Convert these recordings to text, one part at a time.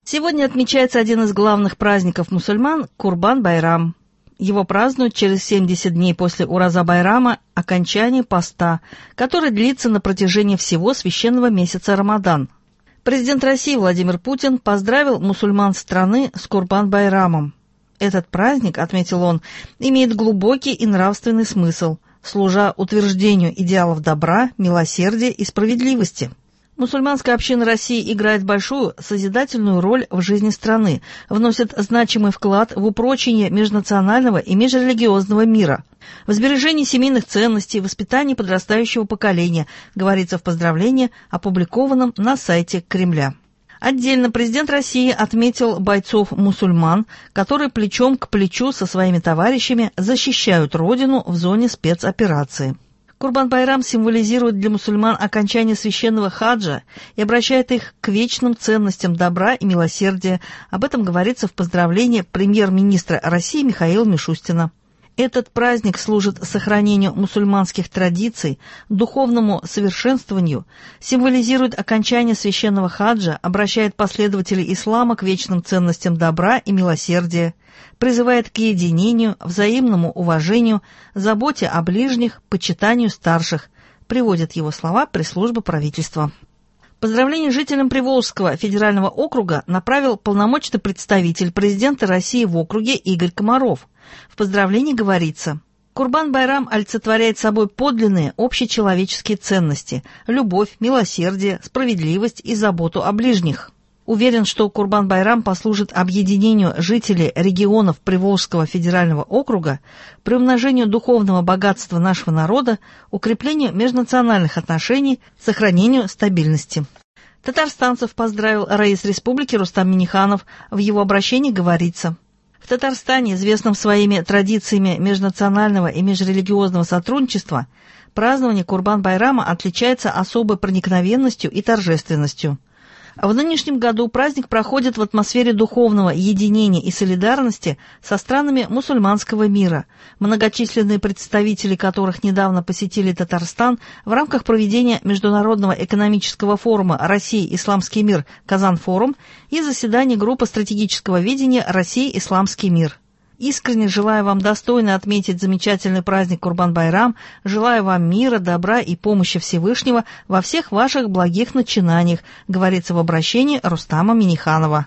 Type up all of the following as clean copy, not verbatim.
Сегодня отмечается один из главных праздников мусульман – Курбан-Байрам. Его празднуют через 70 дней после Ураза-Байрама, окончания поста, который длится на протяжении всего священного месяца Рамадан. Президент России Владимир Путин поздравил мусульман страны с Курбан-Байрамом. Этот праздник, отметил он, имеет глубокий и нравственный смысл, служа утверждению идеалов добра, милосердия и справедливости. Мусульманская община России играет большую созидательную роль в жизни страны, вносит значимый вклад в упрочение межнационального и межрелигиозного мира, в сбережении семейных ценностей, воспитании подрастающего поколения, говорится в поздравлении, опубликованном на сайте Кремля. Отдельно президент России отметил бойцов-мусульман, которые плечом к плечу со своими товарищами защищают родину в зоне спецоперации. Курбан-Байрам символизирует для мусульман окончание священного хаджа и обращает их к вечным ценностям добра и милосердия. Об этом говорится в поздравлении премьер-министра России Михаила Мишустина. Этот праздник служит сохранению мусульманских традиций, духовному совершенствованию, символизирует окончание священного хаджа, обращает последователей ислама к вечным ценностям добра и милосердия, призывает к единению, взаимному уважению, заботе о ближних, почитанию старших, приводит его слова пресс-служба правительства. Поздравление жителям Приволжского федерального округа направил полномочный представитель президента России в округе Игорь Комаров. В поздравлении говорится: Курбан-Байрам олицетворяет собой подлинные общечеловеческие ценности – любовь, милосердие, справедливость и заботу о ближних. Уверен, что Курбан-Байрам послужит объединению жителей регионов Приволжского федерального округа, приумножению духовного богатства нашего народа, укреплению межнациональных отношений, сохранению стабильности. Татарстанцев поздравил раис республики Рустам Минниханов. В его обращении говорится: в Татарстане, известном своими традициями межнационального и межрелигиозного сотрудничества, празднование Курбан-Байрама отличается особой проникновенностью и торжественностью. В нынешнем году праздник проходит в атмосфере духовного единения и солидарности со странами мусульманского мира, многочисленные представители которых недавно посетили Татарстан в рамках проведения Международного экономического форума «Россия. Исламский мир. Казан-форум» и заседания группы стратегического видения «Россия. Исламский мир». Искренне желаю вам достойно отметить замечательный праздник Курбан-Байрам, желаю вам мира, добра и помощи Всевышнего во всех ваших благих начинаниях, говорится в обращении Рустама Минниханова.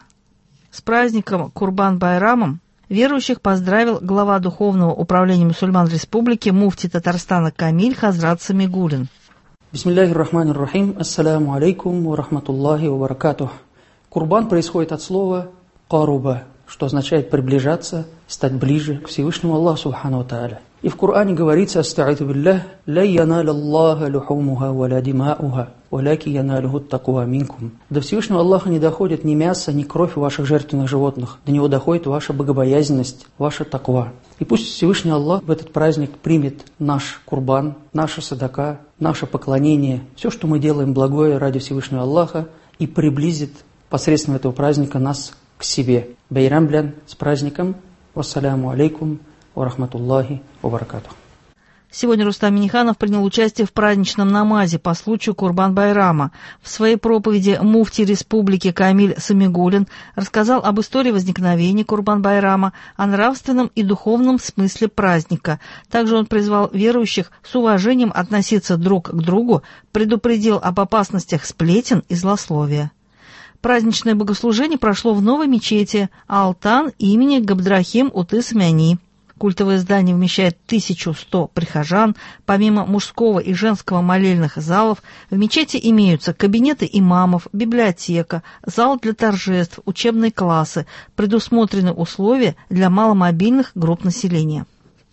С праздником Курбан-Байрамом верующих поздравил глава Духовного управления мусульман республики муфти Татарстана Камиль Хазрат Самигуллин. Бисмиллахир-рахманир-рахим. Ассаляму алейкум ва рахматуллахи ва баракатух. Курбан происходит от слова «каруба», что означает приближаться, стать ближе к Всевышнему Аллаху Субхану ва Тааля. И в Коране говорится: «Аста'иду биллях, ла яналя Аллаха лухумуха ва ла дима'уха, валяки яналюху такуа минкум». До Всевышнего Аллаха не доходит ни мясо, ни кровь ваших жертвенных животных. До него доходит ваша богобоязненность, ваша таква. И пусть Всевышний Аллах в этот праздник примет наш курбан, наша садака, наше поклонение, все, что мы делаем благое ради Всевышнего Аллаха, и приблизит посредством этого праздника нас к себе. Байрам блян, с праздником. Вассаляму алейкум ва рахматуллахи ва баракатух. Сегодня Рустам Минниханов принял участие в праздничном намазе по случаю Курбан-Байрама. В своей проповеди муфти республики Камиль Самигуллин рассказал об истории возникновения Курбан-Байрама, о нравственном и духовном смысле праздника. Также он призвал верующих с уважением относиться друг к другу, предупредил об опасностях сплетен и злословия. Праздничное богослужение прошло в новой мечети Алтан имени Габдрахим Утыс Мяни. Культовое здание вмещает 1100 прихожан. Помимо мужского и женского молельных залов, в мечети имеются кабинеты имамов, библиотека, зал для торжеств, учебные классы, предусмотрены условия для маломобильных групп населения.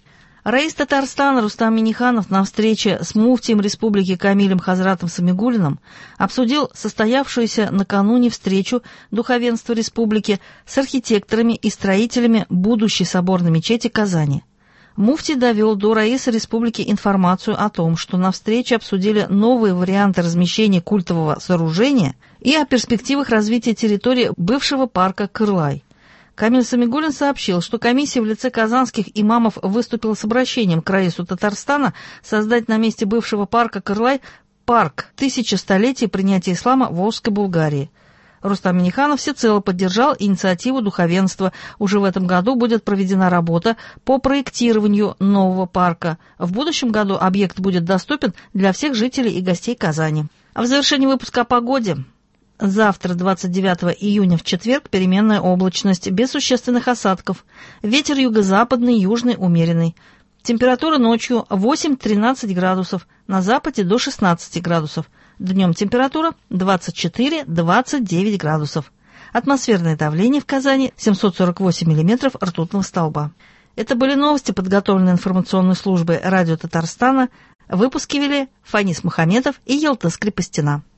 Раис Татарстана Рустам Минниханов на встрече с муфтием республики Камилем Хазратом Самигуллиным обсудил состоявшуюся накануне встречу духовенства республики с архитекторами и строителями будущей соборной мечети Казани. Муфти довел до раиса республики информацию о том, что на встрече обсудили новые варианты размещения культового сооружения и о перспективах развития территории бывшего парка Кырлай. Камиль Самигуллин сообщил, что комиссия в лице казанских имамов выступила с обращением к раису Татарстана создать на месте бывшего парка Кырлай парк 1000 столетий принятия ислама в Волжской Булгарии. Рустам Минниханов всецело поддержал инициативу духовенства. Уже в этом году будет проведена работа по проектированию нового парка. В будущем году объект будет доступен для всех жителей и гостей Казани. А в завершении выпуска о погоде. Завтра, 29 июня, в четверг, переменная облачность, без существенных осадков. Ветер юго-западный, южный, умеренный. Температура ночью 8-13 градусов, на западе до 16 градусов. Днем температура 24-29 градусов. Атмосферное давление в Казани 748 миллиметров ртутного столба. Это были новости, подготовленные информационной службой радио Татарстана. Выпуски вели Фанис Мухаметов и Елтыс Крепостина.